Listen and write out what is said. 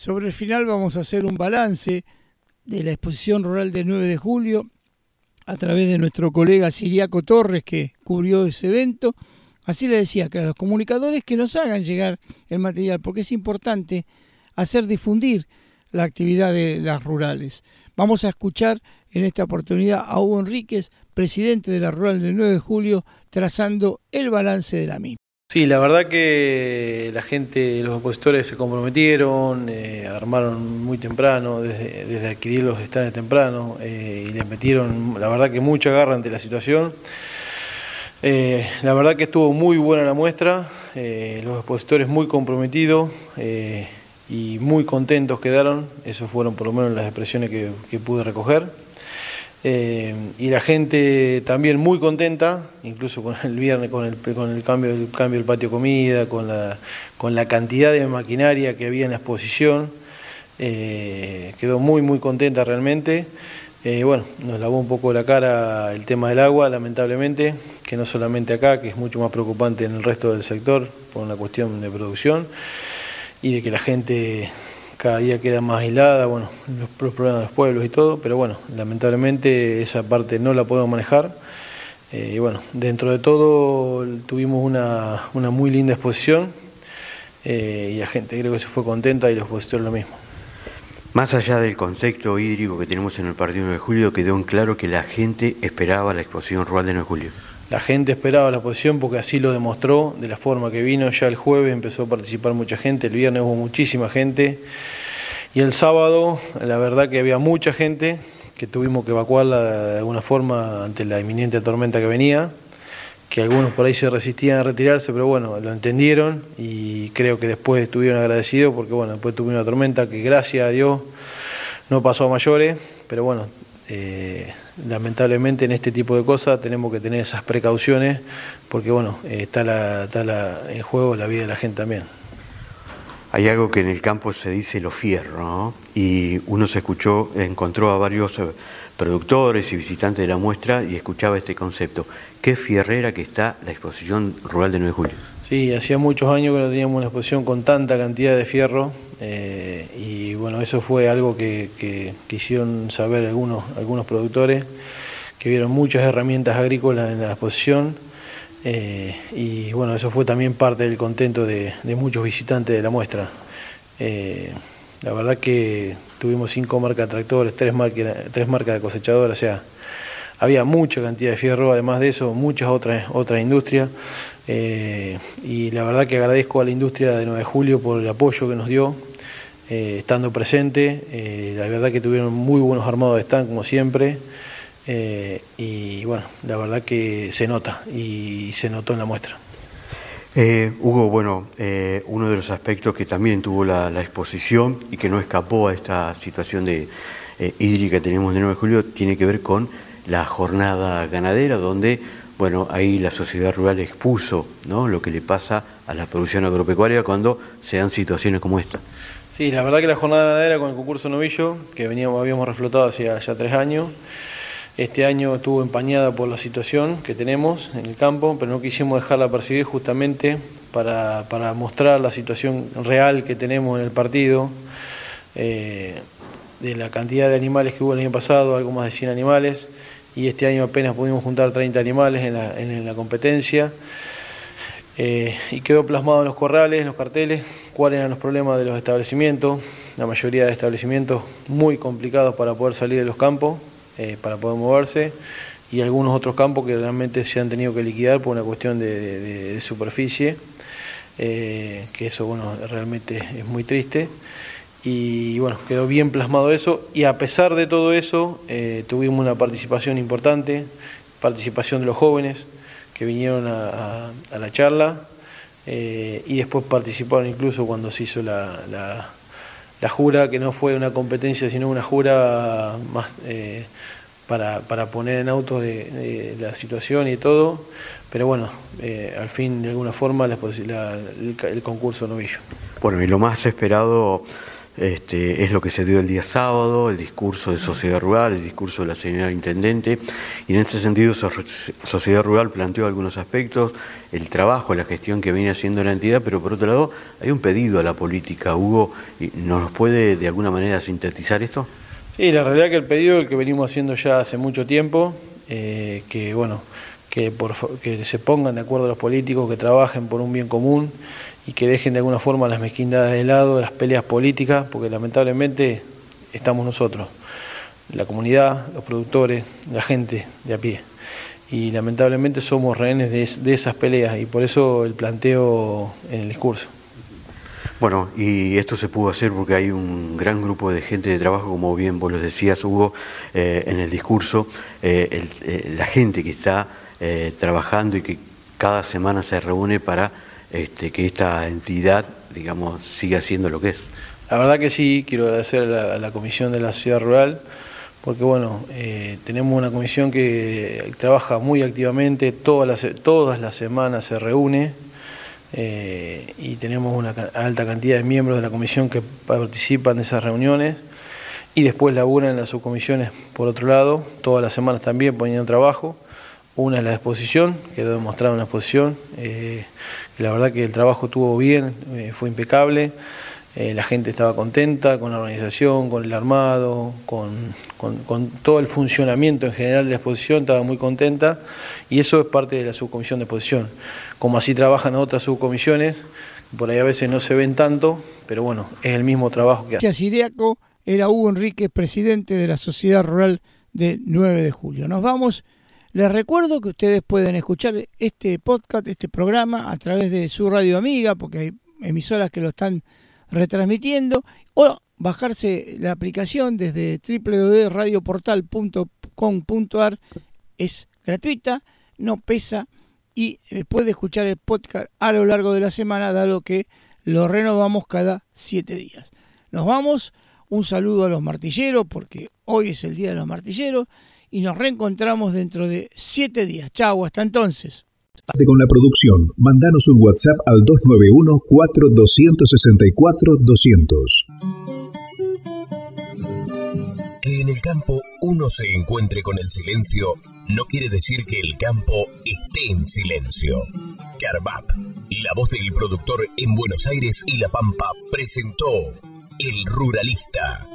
Sobre el final vamos a hacer un balance de la exposición rural del 9 de julio a través de nuestro colega Siriaco Torres, que cubrió ese evento. Así le decía que a los comunicadores que nos hagan llegar el material, porque es importante hacer difundir la actividad de las rurales. Vamos a escuchar en esta oportunidad a Hugo Enríquez, presidente de la Rural del 9 de julio, trazando el balance de la misma. Sí, la verdad que la gente, los opositores se comprometieron, armaron muy temprano, desde adquirir los stands temprano, y le metieron, la verdad que mucha garra ante la situación. La verdad que estuvo muy buena la muestra, los expositores muy comprometidos y muy contentos quedaron, esas fueron por lo menos las expresiones que pude recoger. Y la gente también muy contenta, incluso con el viernes, con el cambio del patio comida, con la cantidad de maquinaria que había en la exposición, quedó muy contenta realmente. Bueno, nos lavó un poco la cara el tema del agua, lamentablemente, que no solamente acá, que es mucho más preocupante en el resto del sector por una cuestión de producción y de que la gente cada día queda más aislada, bueno, los problemas de los pueblos y todo, pero bueno, lamentablemente esa parte no la podemos manejar. Y bueno, dentro de todo tuvimos una muy linda exposición y la gente creo que se fue contenta y los expositores lo mismo. Más allá del concepto hídrico que tenemos en el partido 9 de julio, quedó en claro que la gente esperaba la exposición rural de 9 de julio. La gente esperaba la exposición porque así lo demostró de la forma que vino. Ya el jueves empezó a participar mucha gente, el viernes hubo muchísima gente y el sábado la verdad que había mucha gente que tuvimos que evacuarla de alguna forma ante la inminente tormenta que venía, que algunos por ahí se resistían a retirarse, pero bueno, lo entendieron y creo que después estuvieron agradecidos porque bueno, después tuvimos una tormenta que gracias a Dios no pasó a mayores, pero bueno, lamentablemente en este tipo de cosas tenemos que tener esas precauciones porque bueno, está en juego la vida de la gente también. Hay algo que en el campo se dice lo fierro, ¿no? Y uno encontró a varios productores y visitantes de la muestra y escuchaba este concepto. Qué fierrera que está la exposición rural de 9 de julio. Sí, hacía muchos años que no teníamos una exposición con tanta cantidad de fierro y bueno, eso fue algo que quisieron saber algunos productores, que vieron muchas herramientas agrícolas en la exposición y bueno, eso fue también parte del contento de muchos visitantes de la muestra. La verdad que tuvimos 5 marcas de tractores, 3 marcas de cosechadoras, o sea, había mucha cantidad de fierro, además de eso muchas otras industrias y la verdad que agradezco a la industria de 9 de julio por el apoyo que nos dio, estando presente, la verdad que tuvieron muy buenos armados de stand como siempre y bueno, la verdad que se nota y se notó en la muestra. Hugo, bueno, uno de los aspectos que también tuvo la exposición y que no escapó a esta situación de hídrica que tenemos de 9 de julio tiene que ver con la jornada ganadera, donde, bueno, ahí la sociedad rural expuso, ¿no?, lo que le pasa a la producción agropecuaria cuando se dan situaciones como esta. Sí, la verdad que la jornada ganadera con el concurso novillo, que habíamos reflotado hacía ya 3 años, este año estuvo empañada por la situación que tenemos en el campo, pero no quisimos dejarla percibir justamente para mostrar la situación real que tenemos en el partido, de la cantidad de animales que hubo el año pasado, algo más de 100 animales, y este año apenas pudimos juntar 30 animales en la competencia, y quedó plasmado en los corrales, en los carteles, cuáles eran los problemas de los establecimientos, la mayoría de establecimientos muy complicados para poder salir de los campos, para poder moverse, y algunos otros campos que realmente se han tenido que liquidar por una cuestión de superficie, que eso bueno, realmente es muy triste. Y bueno, quedó bien plasmado eso y a pesar de todo eso tuvimos una participación importante, participación de los jóvenes que vinieron a la charla y después participaron incluso cuando se hizo la jura, que no fue una competencia sino una jura más para poner en auto de la situación y todo, pero bueno, al fin de alguna forma el concurso novillo. Bueno, y lo más esperado es lo que se dio el día sábado, el discurso de Sociedad Rural, el discurso de la señora Intendente, y en ese sentido Sociedad Rural planteó algunos aspectos, el trabajo, la gestión que viene haciendo la entidad, pero por otro lado hay un pedido a la política. Hugo, ¿nos puede de alguna manera sintetizar esto? Sí, la realidad que el pedido es el que venimos haciendo ya hace mucho tiempo, que se pongan de acuerdo los políticos, que trabajen por un bien común y que dejen de alguna forma las mezquindades de lado, las peleas políticas, porque lamentablemente estamos nosotros, la comunidad, los productores, la gente de a pie, y lamentablemente somos rehenes de esas peleas, y por eso el planteo en el discurso. Bueno, y esto se pudo hacer porque hay un gran grupo de gente de trabajo, como bien vos lo decías, Hugo, en el discurso, la gente que está trabajando y que cada semana se reúne para que esta entidad, digamos, siga siendo lo que es. La verdad que sí, quiero agradecer a la Comisión de la Ciudad Rural, porque bueno, tenemos una comisión que trabaja muy activamente, todas las semanas se reúne, y tenemos una alta cantidad de miembros de la comisión que participan de esas reuniones y después laburan en las subcomisiones por otro lado, todas las semanas también poniendo trabajo. Una es la exposición, quedó demostrada una exposición, la verdad que el trabajo estuvo bien, fue impecable, la gente estaba contenta con la organización, con el armado, con todo el funcionamiento en general de la exposición, estaba muy contenta, y eso es parte de la subcomisión de exposición. Como así trabajan otras subcomisiones, por ahí a veces no se ven tanto, pero bueno, es el mismo trabajo que hace. Siriaco era Hugo Enríquez, presidente de la Sociedad Rural de 9 de julio. Nos vamos. Les recuerdo que ustedes pueden escuchar este podcast, este programa, a través de su radio amiga, porque hay emisoras que lo están retransmitiendo, o bajarse la aplicación desde www.radioportal.com.ar. Es gratuita, no pesa, y puede escuchar el podcast a lo largo de la semana, dado que lo renovamos cada 7 días. Nos vamos, un saludo a los martilleros, porque hoy es el Día de los Martilleros, y nos reencontramos dentro de 7 días. Chau, hasta entonces. Con la producción, mandanos un WhatsApp al 291-4264-200. Que en el campo uno se encuentre con el silencio no quiere decir que el campo esté en silencio. Carbap, la voz del productor en Buenos Aires y La Pampa, presentó El Ruralista.